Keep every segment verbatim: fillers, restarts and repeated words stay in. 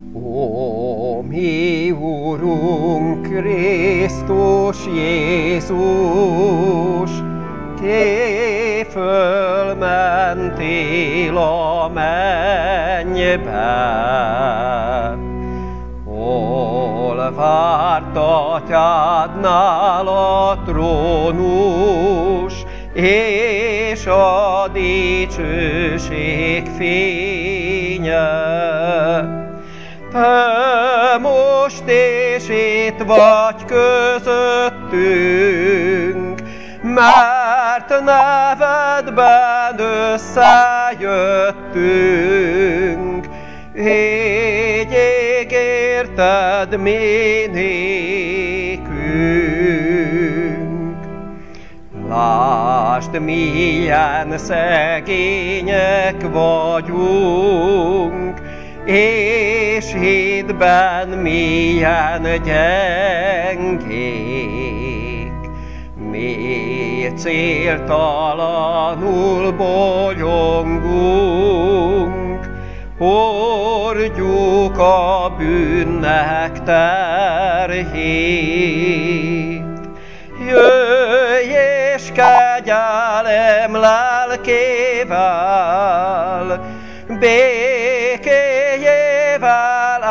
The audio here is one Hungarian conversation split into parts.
Ó, mi Urunk Krisztus Jézus, Té fölmentél a mennybe, hol várt atyádnál a trónus, és a dicsőség fénye. Te most és itt vagy közöttünk, mert nevedben összejöttünk, így ígérted mi nékünk. Lásd, milyen szegények vagyunk, és hitben milyen gyengék, mi céltalanul bolyongunk, hordjuk a bűnnek terhét. Jöjj és kegyelem lelkével, békéjével,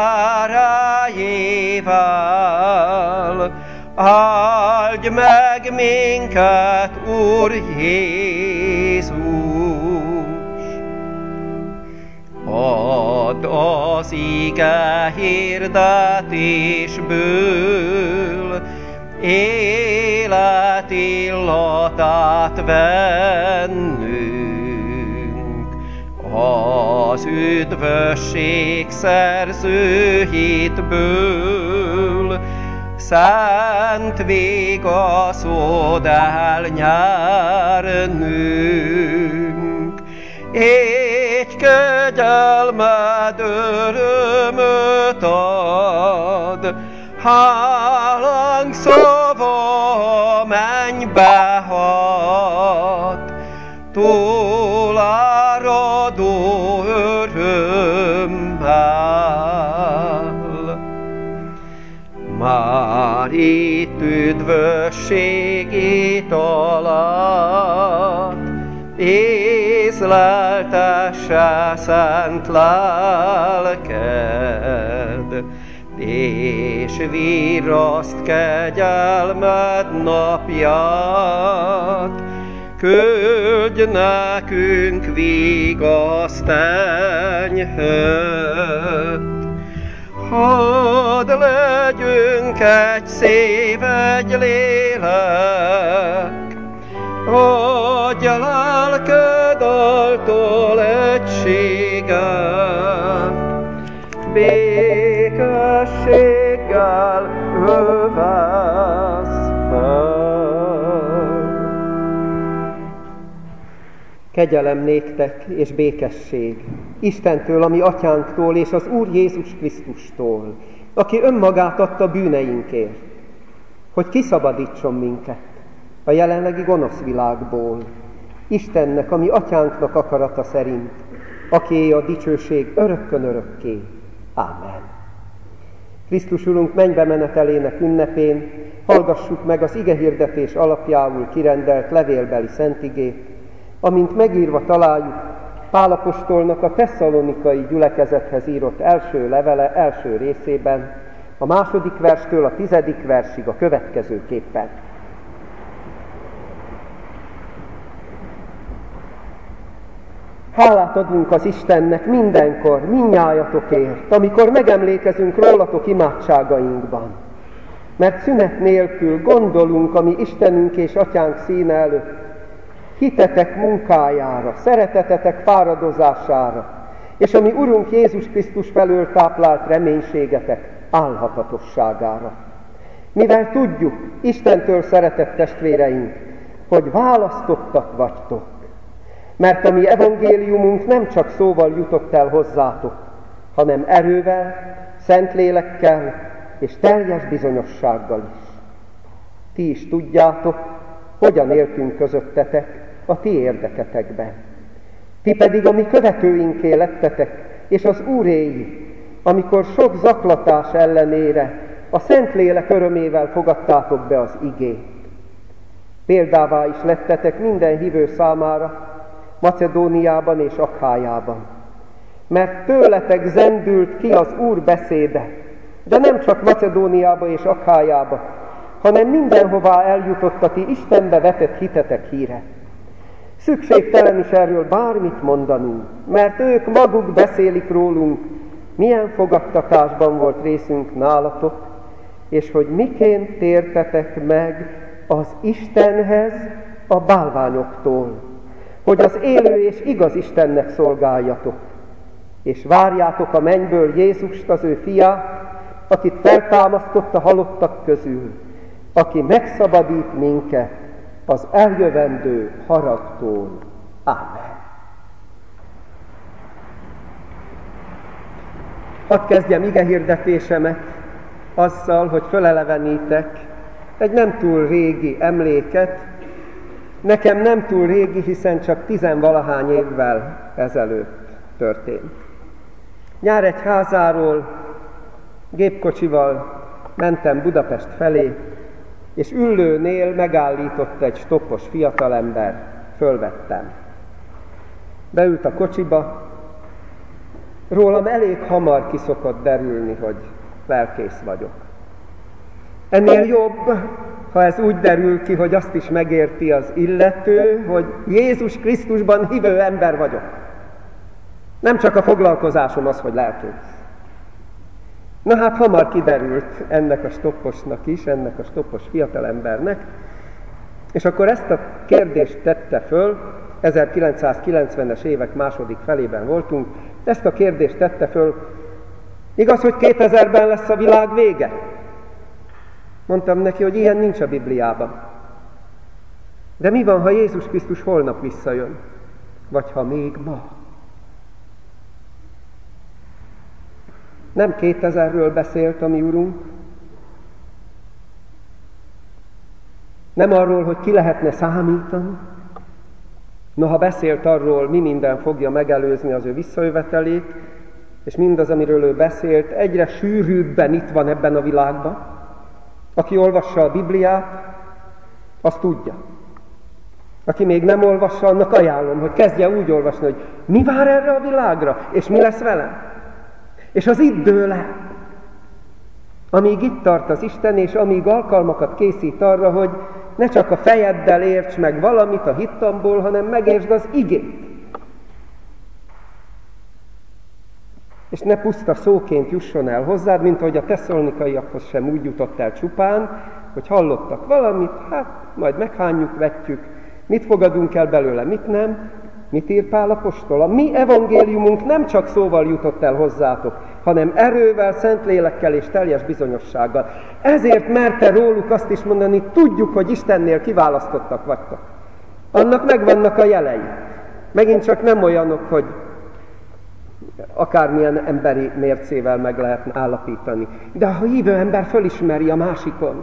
árájével, áldj meg minket, Úr Jézus! Add az ige hirdetésből élet illatát vennünk, az üdvösség szerző hitből szent vigaszod elnyernünk. Így kegyelmed örömöt ad, hálánk szava mennybe hat, túláradó örömmel. Már itt üdvösség italat, észleltesse szent lelked, és virraszt kegyelmed napját, küldj nekünk vigaszt enyhőt. Hadd legyünk egy szív, egy lélek, adj a lelked által egységet, békességgel övesz fel. Kegyelem néktek és békesség Istentől, ami atyánktól, és az Úr Jézus Krisztustól, aki önmagát adta bűneinkért, hogy kiszabadítson minket a jelenlegi gonosz világból, Istennek, ami atyánknak akarata szerint, akié a dicsőség örökkön örökké. Ámen. Krisztus Urunk mennybe menetelének ünnepén hallgassuk meg az igehirdetés alapjául kirendelt levélbeli szentigét, amint megírva találjuk Pál apostolnak a tesszalonikai gyülekezethez írott első levele első részében, a második verstől a tizedik versig a következőképpen. Hálát adunk az Istennek mindenkor, mindnyájatokért, amikor megemlékezünk rólatok imádságainkban. Mert szünet nélkül gondolunk a mi Istenünk és Atyánk színe előtt, hitetek munkájára, szeretetetek fáradozására, és a mi Urunk Jézus Krisztus felől táplált reménységetek álhatatosságára. Mivel tudjuk, Istentől szeretett testvéreink, hogy választottak vagytok, mert a mi evangéliumunk nem csak szóval jutott el hozzátok, hanem erővel, szentlélekkel és teljes bizonyossággal is. Ti is tudjátok, hogyan éltünk közöttetek a ti érdeketekben. Ti pedig a mi követőinké lettetek, és az Úréi, amikor sok zaklatás ellenére a Szentlélek örömével fogadtátok be az igét. Példává is lettetek minden hívő számára, Macedóniában és Akhájában. Mert tőletek zendült ki az Úr beszéde, de nem csak Macedóniába és Akhájába, hanem mindenhová eljutott a ti Istenbe vetett hitetek híre. Szükségtelen is erről bármit mondanunk, mert ők maguk beszélik rólunk, milyen fogadtatásban volt részünk nálatok, és hogy miként tértetek meg az Istenhez a bálványoktól, hogy az élő és igaz Istennek szolgáljatok, és várjátok a mennyből Jézust, az ő fiát, akit feltámasztott a halottak közül, aki megszabadít minket az eljövendő haragtól. Ámen. Hadd kezdjem igehirdetésemet azzal, hogy fölelevenítek egy nem túl régi emléket. Nekem nem túl régi, hiszen csak tizenvalahány évvel ezelőtt történt. Nyáregyházáról gépkocsival mentem Budapest felé, és Üllőnél megállított egy stoppos fiatalember, fölvettem. Beült a kocsiba, rólam elég hamar kiszokott derülni, hogy lelkész vagyok. Ennél jobb, ha ez úgy derül ki, hogy azt is megérti az illető, hogy Jézus Krisztusban hívő ember vagyok. Nem csak a foglalkozásom az, hogy lelkész. Na hát hamar kiderült ennek a stopposnak is, ennek a stoppos fiatalembernek, és akkor ezt a kérdést tette föl, ezerkilencszázkilencvenes évek második felében voltunk, ezt a kérdést tette föl, igaz, hogy kétezerben lesz a világ vége? Mondtam neki, hogy ilyen nincs a Bibliában. De mi van, ha Jézus Krisztus holnap visszajön? Vagy ha még ma? Nem kétezerről beszélt a mi Urunk, nem arról, hogy ki lehetne számítani, noha beszélt arról, mi minden fogja megelőzni az ő visszajövetelét, és mindaz, amiről ő beszélt, egyre sűrűbben itt van ebben a világban. Aki olvassa a Bibliát, az tudja. Aki még nem olvassa, annak ajánlom, hogy kezdje úgy olvasni, hogy mi vár erre a világra, és mi lesz velem. És az itt dől el, amíg itt tart az Isten, és amíg alkalmakat készít arra, hogy ne csak a fejeddel érts meg valamit a hittamból, hanem megértsd az igét. És ne puszta szóként jusson el hozzád, mint ahogy a tesszalonikaiakhoz sem úgy jutott el csupán, hogy hallottak valamit, hát majd meghányjuk, vetjük, mit fogadunk el belőle, mit nem. Mit ír Pál apostol? A mi evangéliumunk nem csak szóval jutott el hozzátok, hanem erővel, Szentlélekkel és teljes bizonyossággal. Ezért merte róluk azt is mondani, tudjuk, hogy Istennél kiválasztottak vagytok. Annak megvannak a jelei. Megint csak nem olyanok, hogy akármilyen emberi mércével meg lehet állapítani. De a hívő ember fölismeri a másikon.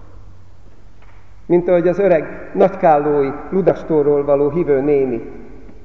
Mint ahogy az öreg nagykállói Ludastóról való hívő néni.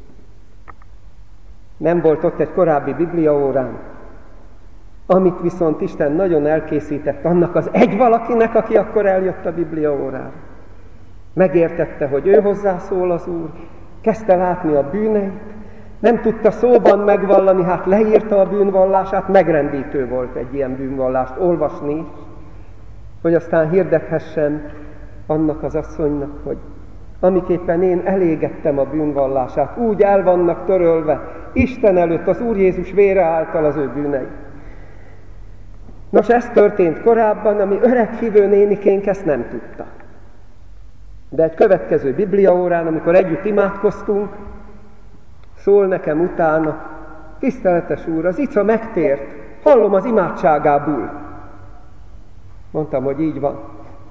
Nem volt ott egy korábbi bibliaórán, amit viszont Isten nagyon elkészített annak az egy valakinek, aki akkor eljött a bibliaórára. Megértette, hogy ő hozzászól az Úr, kezdte látni a bűneit, nem tudta szóban megvallani, hát leírta a bűnvallását, megrendítő volt egy ilyen bűnvallást olvasni is, hogy aztán hirdethessen annak az asszonynak, hogy amiképpen én elégettem a bűnvallását, úgy el vannak törölve Isten előtt az Úr Jézus vére által az ő bűnei. Nos, ez történt korábban, ami öreg hívő nénikénk ezt nem tudta. De egy következő bibliaórán, amikor együtt imádkoztunk, szól nekem utána, tiszteletes Úr, az Ica megtért, hallom az imádságából. Mondtam, hogy így van.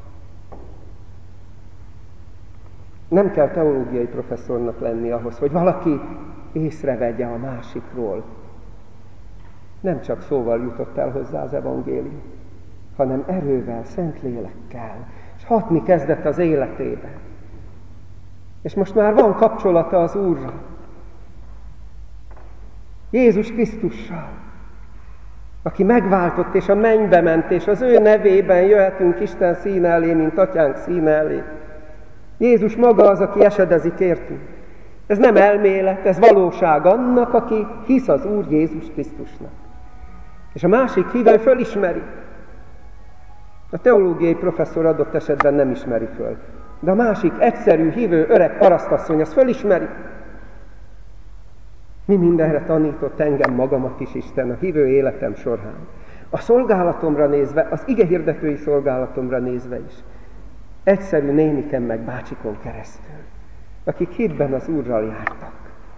Nem kell teológiai professzornak lenni ahhoz, hogy valaki észrevegye a másikról. Nem csak szóval jutott el hozzá az evangélium, hanem erővel, Szentlélekkel, és hatni kezdett az életébe. És most már van kapcsolata az Úrral. Jézus Krisztussal, aki megváltott és a mennybe ment, és az ő nevében jöhetünk Isten színe elé, mint atyánk színe elé. Jézus maga az, aki esedezik értünk. Ez nem elmélet, ez valóság annak, aki hisz az Úr Jézus Krisztusnak. És a másik hívő fölismeri. A teológiai professzor adott esetben nem ismeri föl. De a másik egyszerű, hívő, öreg parasztasszony, az fölismeri. Mi mindenre tanított engem magamat is Isten a hívő életem során. A szolgálatomra nézve, az igehirdetői szolgálatomra nézve is. Egyszerű néniken meg bácsikon keresztül, akik hitben az Úrral jártak.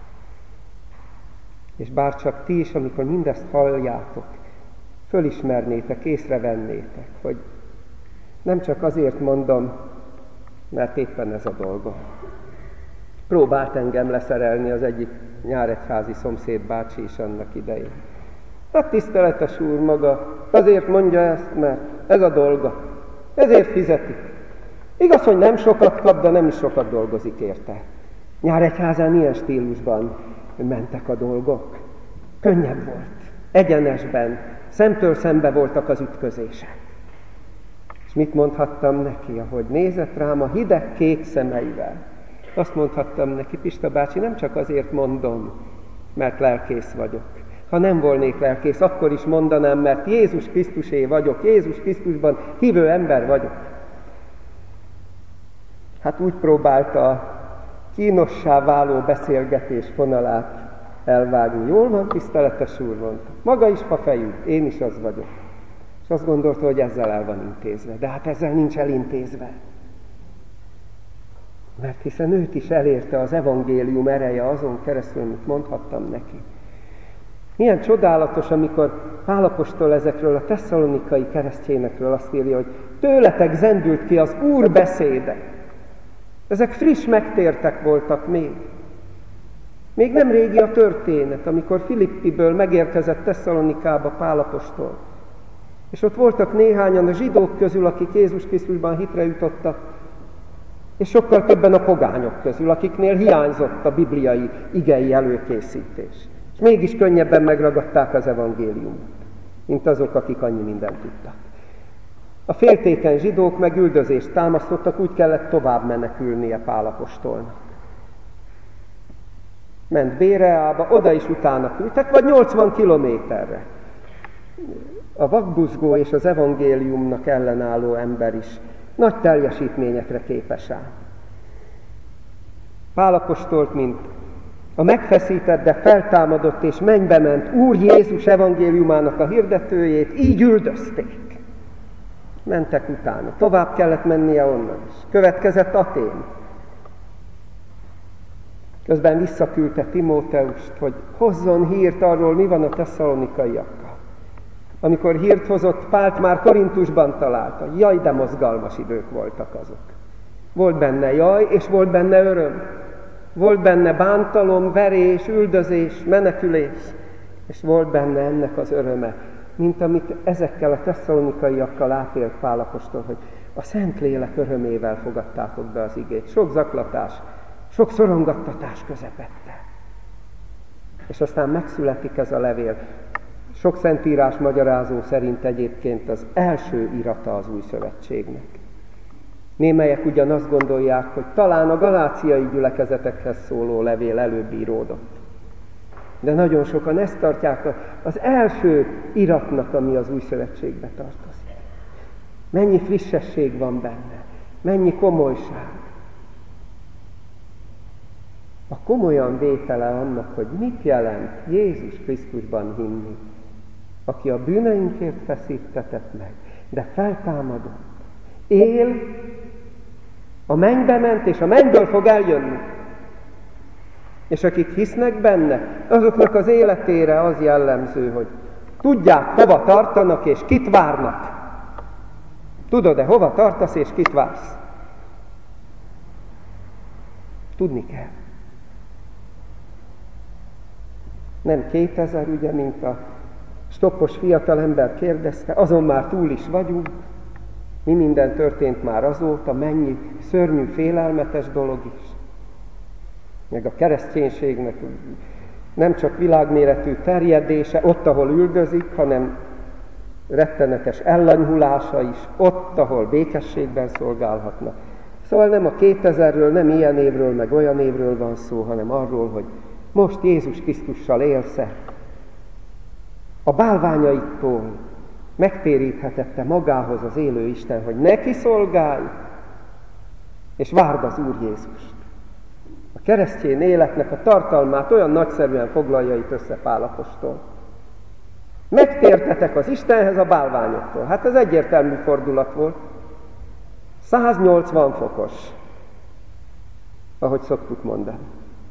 És bár csak ti is, amikor mindezt halljátok, fölismernétek, észrevennétek, hogy nem csak azért mondom, mert éppen ez a dolgom. Próbált engem leszerelni az egyik nyáregyházi szomszéd bácsi is annak idején. Hát tiszteletes úr maga azért mondja ezt, mert ez a dolga. Ezért fizeti. Igaz, hogy nem sokat kap, de nem is sokat dolgozik érte. Nyáregyházán ilyen stílusban mentek a dolgok. Könnyebb volt. Egyenesben, szemtől szembe voltak az ütközések. És mit mondhattam neki, ahogy nézett rám a hideg kék szemeivel? Azt mondhattam neki, Pista bácsi, nem csak azért mondom, mert lelkész vagyok. Ha nem volnék lelkész, akkor is mondanám, mert Jézus Krisztusé vagyok, Jézus Krisztusban hívő ember vagyok. Hát úgy próbálta kínossá váló beszélgetés fonalát elvágni. Jól van, tiszteletes úr, mondta. Maga is fafejű, én is az vagyok. És azt gondolta, hogy ezzel el van intézve. De hát ezzel nincs elintézve. Mert hiszen őt is elérte az evangélium ereje azon keresztül, amit mondhattam neki. Milyen csodálatos, amikor Pál apostol ezekről a tesszalonikai keresztényekről azt írja, hogy tőletek zendült ki az Úr beszéde. Ezek friss megtértek voltak még. Még nem régi a történet, amikor Filippiből megérkezett Tesszalonikába Pál apostol. És ott voltak néhányan a zsidók közül, akik Jézus Krisztusban hitre jutottak, és sokkal többen a pogányok közül, akiknél hiányzott a bibliai igei előkészítés. És mégis könnyebben megragadták az evangéliumot, mint azok, akik annyi mindent tudtak. A féltékeny zsidók meg üldözést támasztottak, úgy kellett tovább menekülnie Pál apostolnak. Ment Béreába, oda is utána küldtek, vagy nyolcvan kilométerre. A vakbuzgó és az evangéliumnak ellenálló ember is nagy teljesítményekre képes áll. Pál apostolt, mint a megfeszített, de feltámadott és mennybe ment Úr Jézus evangéliumának a hirdetőjét, így üldözték. Mentek utána. Tovább kellett mennie onnan is. Következett Atén. Közben visszaküldte Timóteust, hogy hozzon hírt arról, mi van a tesszalonikaiakkal. Amikor hírt hozott, Pált már Korintusban találta. Jaj, de mozgalmas idők voltak azok. Volt benne jaj, és volt benne öröm. Volt benne bántalom, verés, üldözés, menekülés. És volt benne ennek az öröme, mint amit ezekkel a tesszalonikaiakkal átélt Pál apostol, hogy a Szentlélek örömével fogadtátok be az igét. Sok zaklatás, sok szorongattatás közepette. És aztán megszületik ez a levél. Sok szentírás magyarázó szerint egyébként az első irata az új szövetségnek. Némelyek ugyan azt gondolják, hogy talán a galáciai gyülekezetekhez szóló levél előbb íródott. De nagyon sokan ezt tartják az első iratnak, ami az új szövetségbe tartozik. Mennyi frissesség van benne, mennyi komolyság. A komolyan vétele annak, hogy mit jelent Jézus Krisztusban hinni, aki a bűneinkért feszítetett meg, de feltámadott, él, a mennybe ment, és a mennyből fog eljönni. És akik hisznek benne, azoknak az életére az jellemző, hogy tudják, hova tartanak és kit várnak. Tudod-e, hova tartasz és kit vársz? Tudni kell. Nem kétezer, ugye, mint a stoppos fiatalember kérdezte, azon már túl is vagyunk. Mi minden történt már azóta, mennyi szörnyű, félelmetes dolog is. Meg a kereszténységnek nem csak világméretű terjedése, ott, ahol üldözik, hanem rettenetes ellanyhulása is, ott, ahol békességben szolgálhatnak. Szóval nem a kétezerről, nem ilyen évről, meg olyan évről van szó, hanem arról, hogy most Jézus Krisztussal élsz-e. A bálványaitól megtéríthetette magához az élő Isten, hogy neki szolgálj, és várd az Úr Jézust. A keresztény életnek a tartalmát olyan nagyszerűen foglalja itt össze Pál apostol. Megtértetek az Istenhez a bálványoktól. Hát ez egyértelmű fordulat volt. száznyolcvan fokos, ahogy szoktuk mondani.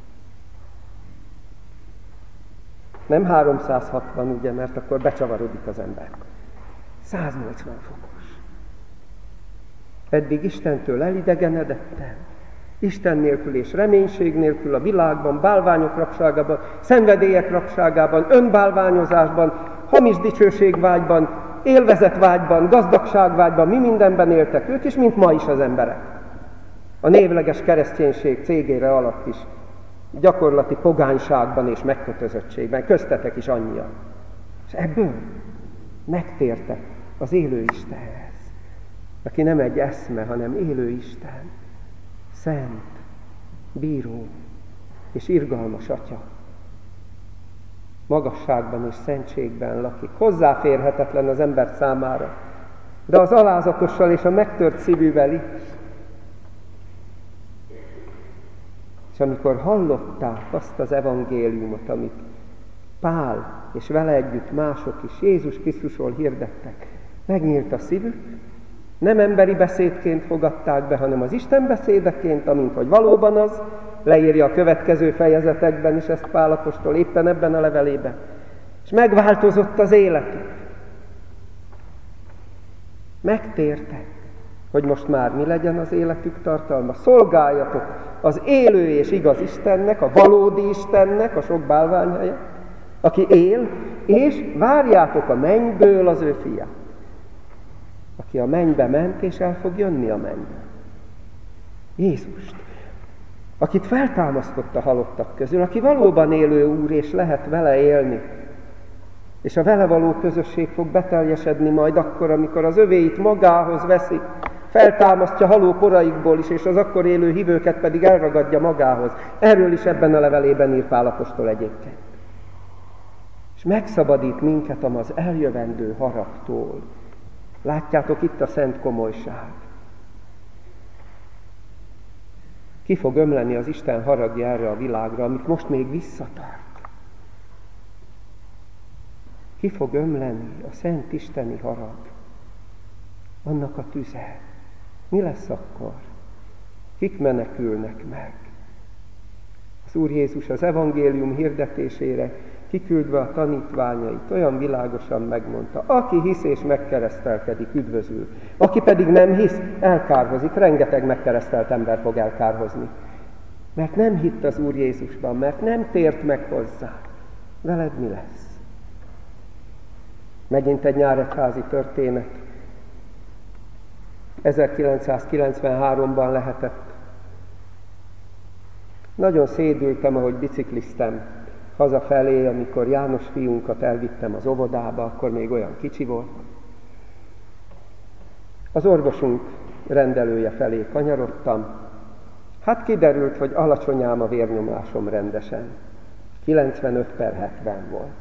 Nem háromszázhatvan, ugye, mert akkor becsavarodik az ember. száznyolcvan fokos. Eddig Istentől elidegenedettem. Isten nélkül és reménység nélkül a világban, bálványok rabságában, szenvedélyek rabságában, önbálványozásban, hamis dicsőségvágyban, élvezetvágyban, gazdagságvágyban, mi mindenben éltek ők is, mint ma is az emberek. A névleges kereszténység cégére alatt is, gyakorlati pogányságban és megkötözöttségben, köztetek is annyian. És ebből megtértek az élő Istenhez, aki nem egy eszme, hanem élő Isten, szent, bíró és irgalmas Atya. Magasságban és szentségben lakik, hozzáférhetetlen az ember számára, de az alázatossal és a megtört szívűvel is. És amikor hallották azt az evangéliumot, amit Pál és vele együtt mások is Jézus Krisztusról hirdettek, megnyílt a szívük, nem emberi beszédként fogadták be, hanem az Isten beszédeként, amint hogy valóban az, leírja a következő fejezetekben is ezt Pál apostol, éppen ebben a levelében. És megváltozott az életük. Megtértek, hogy most már mi legyen az életük tartalma. Szolgáljatok az élő és igaz Istennek, a valódi Istennek, a sok bálvány helyett, aki él, és várjátok a mennyből az ő fiát, aki a mennybe ment, és el fog jönni a mennybe. Jézust, akit feltámasztott a halottak közül, aki valóban élő Úr, és lehet vele élni, és a vele való közösség fog beteljesedni majd akkor, amikor az övéit magához veszi, feltámasztja haló koraikból is, és az akkor élő hívőket pedig elragadja magához. Erről is ebben a levelében ír Pál apostol egyébként. És megszabadít minket az eljövendő haragtól. Látjátok, itt a szent komolyság. Ki fog ömleni az Isten haragja erre a világra, amit most még visszatart? Ki fog ömleni a szent isteni harag? Annak a tüze. Mi lesz akkor? Kik menekülnek meg? Az Úr Jézus az evangélium hirdetésére kiküldve a tanítványait olyan világosan megmondta, aki hisz és megkeresztelkedik, üdvözül. Aki pedig nem hisz, elkárhozik. Rengeteg megkeresztelt ember fog elkárhozni. Mert nem hitt az Úr Jézusban, mert nem tért meg hozzá. Veled mi lesz? Megint egy nyáregyházi történet. ezerkilencszázkilencvenháromban lehetett. Nagyon szédültem, ahogy bicikliztem hazafelé, amikor János fiunkat elvittem az óvodába, akkor még olyan kicsi volt. Az orvosunk rendelője felé kanyarodtam. Hát kiderült, hogy alacsony ám a vérnyomásom rendesen. kilencvenöt per hetven volt.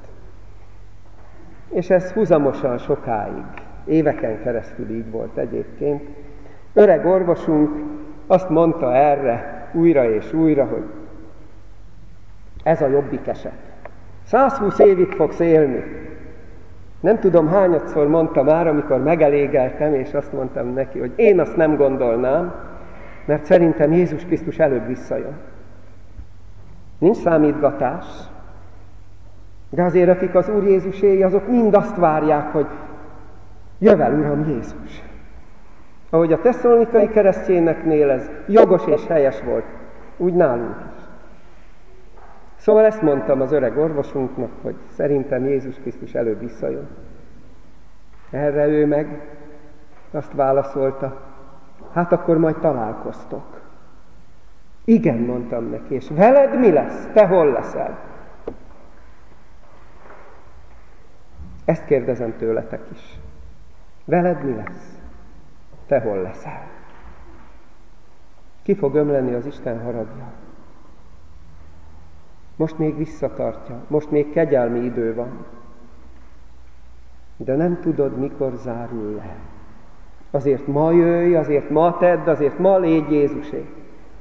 És ez húzamosan sokáig, éveken keresztül így volt egyébként. Öreg orvosunk azt mondta erre újra és újra, hogy ez a jobbik eset. százhúsz évig fogsz élni. Nem tudom, hányadszor mondta már, amikor megelégeltem, és azt mondtam neki, hogy én azt nem gondolnám, mert szerintem Jézus Krisztus előbb visszajön. Nincs számítgatás, de azért, akik az Úr Jézuséi, azok mind azt várják, hogy jövel, Uram Jézus. Ahogy a tesszalonikai keresztényeknél ez jogos és helyes volt, úgy nálunk is. Szóval ezt mondtam az öreg orvosunknak, hogy szerintem Jézus Krisztus előbb visszajön. Erre ő meg azt válaszolta, hát akkor majd találkoztok. Igen, mondtam neki, és veled mi lesz? Te hol leszel? Ezt kérdezem tőletek is. Veled mi lesz? Te hol leszel? Ki fog ömleni az Isten haragja? Most még visszatartja, most még kegyelmi idő van. De nem tudod, mikor zárul le. Azért ma jöjj, azért ma tedd, azért ma légy Jézusé.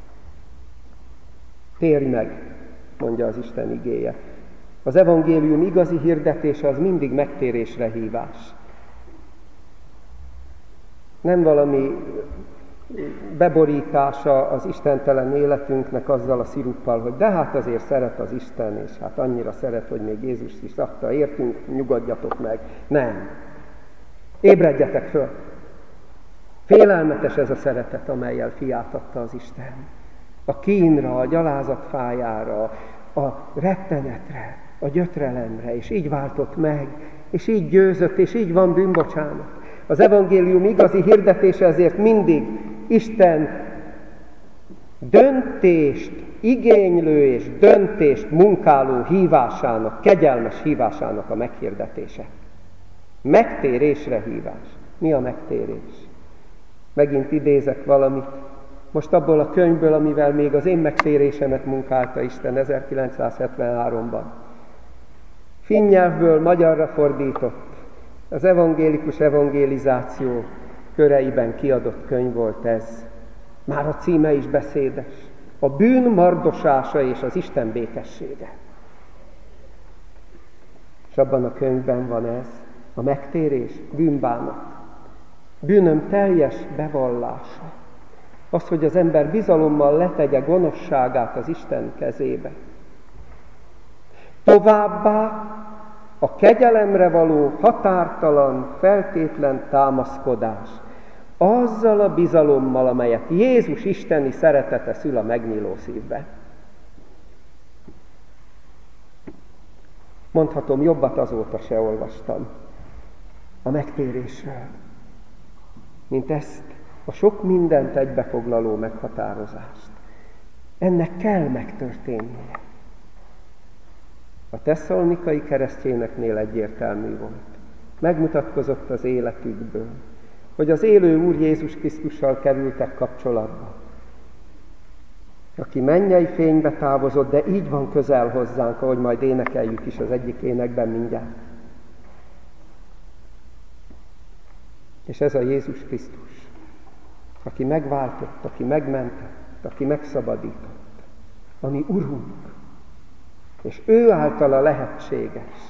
Térj meg, mondja az Isten igéje. Az evangélium igazi hirdetése az mindig megtérésre hívás. Nem valami beborítása az istentelen életünknek azzal a sziruppal, hogy de hát azért szeret az Isten, és hát annyira szeret, hogy még Jézus is adta, értünk, nyugodjatok meg. Nem. Ébredjetek föl. Félelmetes ez a szeretet, amellyel fiát adta az Isten. A kínra, a gyalázat fájára, a rettenetre, a gyötrelemre, és így váltott meg, és így győzött, és így van bűnbocsánat. Az evangélium igazi hirdetése ezért mindig Isten döntést igénylő és döntést munkáló hívásának, kegyelmes hívásának a meghirdetése. Megtérésre hívás. Mi a megtérés? Megint idézek valamit. Most abból a könyvből, amivel még az én megtérésemet munkálta Isten ezerkilencszázhetvenháromban. Finn nyelvből magyarra fordított, az evangélikus evangelizáció köreiben kiadott könyv volt ez. Már a címe is beszédes. A bűn mardosása és az Isten békessége. És abban a könyvben van ez, a megtérés, bűnbánat. Bűnöm teljes bevallása. Az, hogy az ember bizalommal letegye gonoszságát az Isten kezébe. Továbbá a kegyelemre való határtalan, feltétlen támaszkodás, azzal a bizalommal, amelyet Jézus isteni szeretete szül a megnyíló szívbe. Mondhatom, jobbat azóta se olvastam a megtérésről, mint ezt a sok mindent egybefoglaló meghatározást. Ennek kell megtörténnie. A tesszalonikai keresztényeknél egyértelmű volt. Megmutatkozott az életükből, hogy az élő Úr Jézus Krisztussal kerültek kapcsolatba. Aki mennyei fénybe távozott, de így van közel hozzánk, ahogy majd énekeljük is az egyik énekben mindjárt. És ez a Jézus Krisztus, aki megváltott, aki megmentett, aki megszabadított, ami Urunk, és ő általa lehetséges,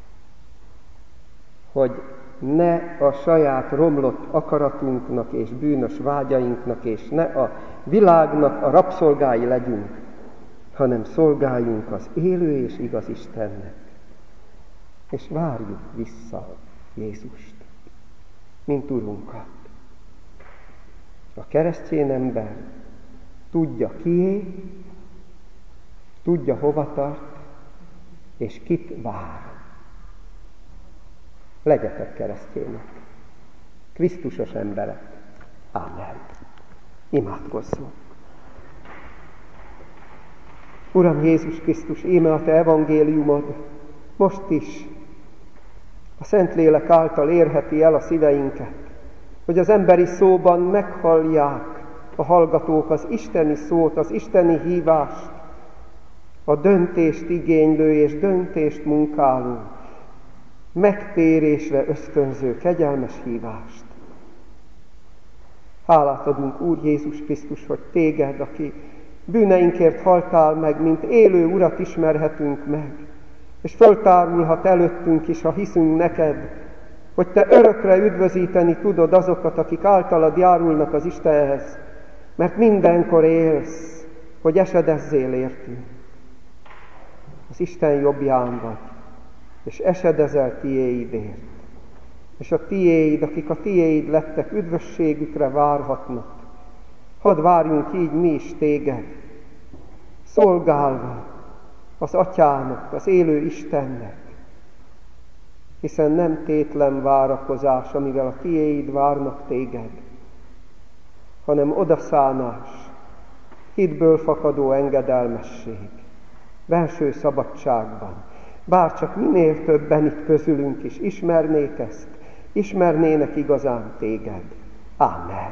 hogy ne a saját romlott akaratunknak és bűnös vágyainknak, és ne a világnak a rabszolgái legyünk, hanem szolgáljunk az élő és igaz Istennek, és várjuk vissza Jézust, mint Urunkat. A keresztény ember tudja kié, tudja hova tart, és kit vár. Legyetek keresztények, Krisztusos emberek. Ámen. Imádkozzunk. Uram Jézus Krisztus, íme a Te evangéliumod most is a Szentlélek által érheti el a szíveinket, hogy az emberi szóban meghallják a hallgatók az isteni szót, az isteni hívást, a döntést igénylő és döntést munkáló, megtérésre ösztönző kegyelmes hívást. Hálát adunk, Úr Jézus Krisztus, hogy Téged, aki bűneinkért haltál meg, mint élő Urat ismerhetünk meg, és föltárulhat előttünk is, ha hiszünk neked, hogy Te örökre üdvözíteni tudod azokat, akik általad járulnak az Istenhez, mert mindenkor élsz, hogy esedezzél értünk. Az Isten jobbján vagy, és esedezel tiéidért. És a tiéid, akik a tiéid lettek, üdvösségükre várhatnak. Hadd várjunk így mi is téged, szolgálva az Atyának, az élő Istennek, hiszen nem tétlen várakozás, amivel a tiéid várnak téged, hanem odaszánás, hitből fakadó engedelmesség, belső szabadságban. Bárcsak minél többen itt közülünk is ismernék ezt, ismernének igazán téged. Ámen.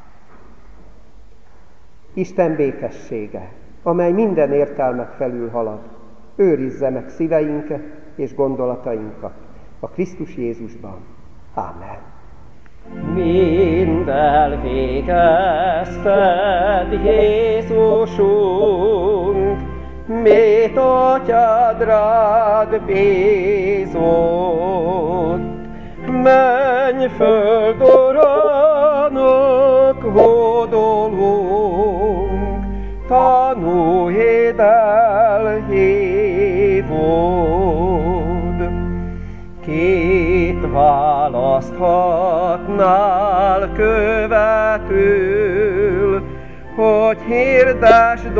Isten békessége, amely minden értelmet felülhalad, őrizze meg szíveinket és gondolatainkat a Krisztus Jézusban. Ámen. Minden végezted, Jézusunk, mét atyád rád bízott. Menj föld, Urának, hódolunk, tanújd el hívod. Kit választhatnál követül, hogy hirdesd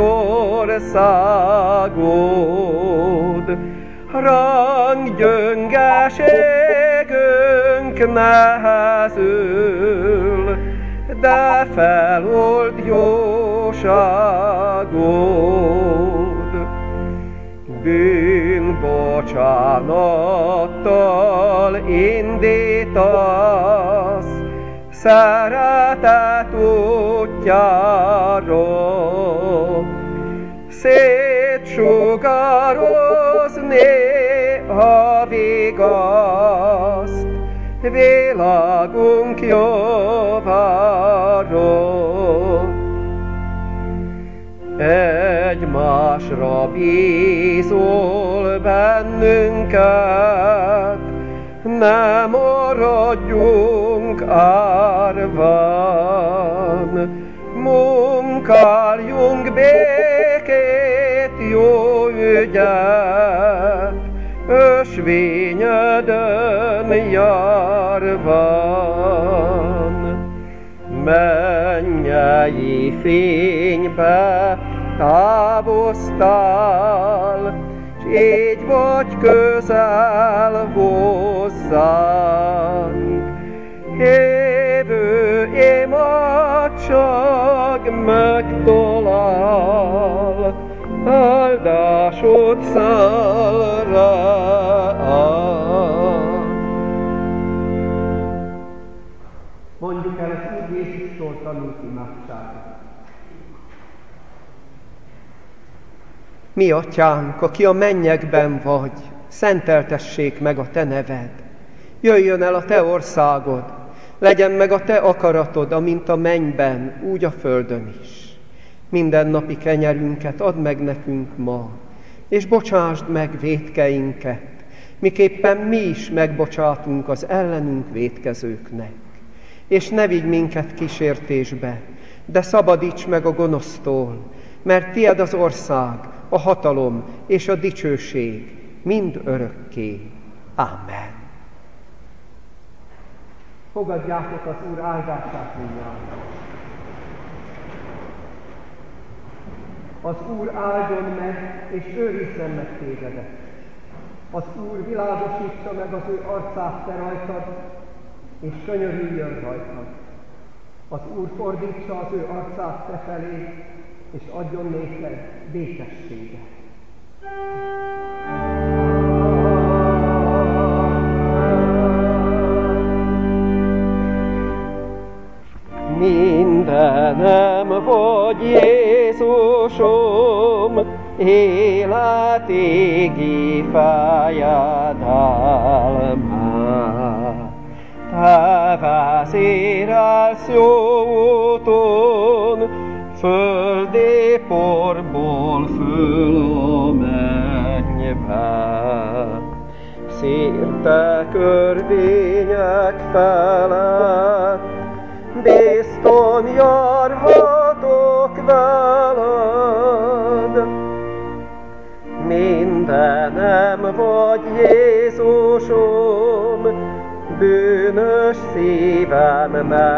országod. Ránk gyöngeségünk nehezül, de felold jóságod. Bűnbocsánattal indítasz, szeretet útjára. Szétsugározni a vigaszt világunk javára. Egymásra bízol bennünket, ne maradjunk árván. Munkáljunk békét, jó ügyet, ösvényedön járván. Mennyei fénybe távoztál, s így vagy közel hozzánk. Hívő imádság megtalál, áldásod száll rád. Mondjuk el az Úr Jézustól tanult imádságot. Mi atyánk, aki a mennyekben vagy, szenteltessék meg a te neved. Jöjjön el a te országod, legyen meg a te akaratod, amint a mennyben, úgy a földön is. Mindennapi kenyerünket add meg nekünk ma, és bocsásd meg vétkeinket, miképpen mi is megbocsátunk az ellenünk vétkezőknek. És ne vigy minket kísértésbe, de szabadíts meg a gonosztól, mert tied az ország, a hatalom és a dicsőség mind örökké. Ámen. Fogadjátok az Úr áldását mindjárt. Az Úr áldjon meg, és őrizzen meg tégedet. Az Úr világosítsa meg az ő arcát te rajtad, és könyörüljön rajtad. Az Úr fordítsa az ő arcát te felé, és adjon néked békességet. Mindenem vagy, Jézusom, életégi fejedelmem. Te vezérelsz jó úton, földi porból föl a mennybe. Szirte körvények felett, bizton járhatok veled. Mindenem vagy, Jézusom, bűnös szívem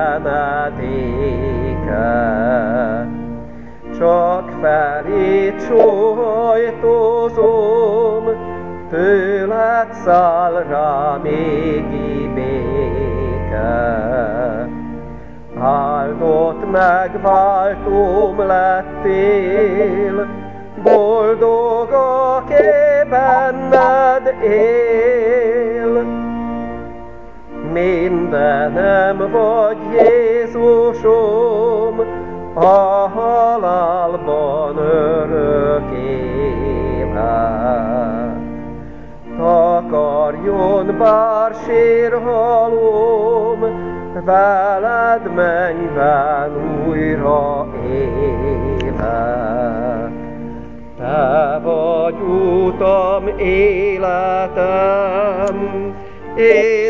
menedéke. Csak felét sóhajtozom, tőled száll rám égi béke. Áldott megváltóm lettél, boldog, aki benned él. mindenem vagy, Jézusom, a halálban örök élet. Takarjon bár sírhalom, veled mennyben újra élek. Te vagy utam, életem, életem.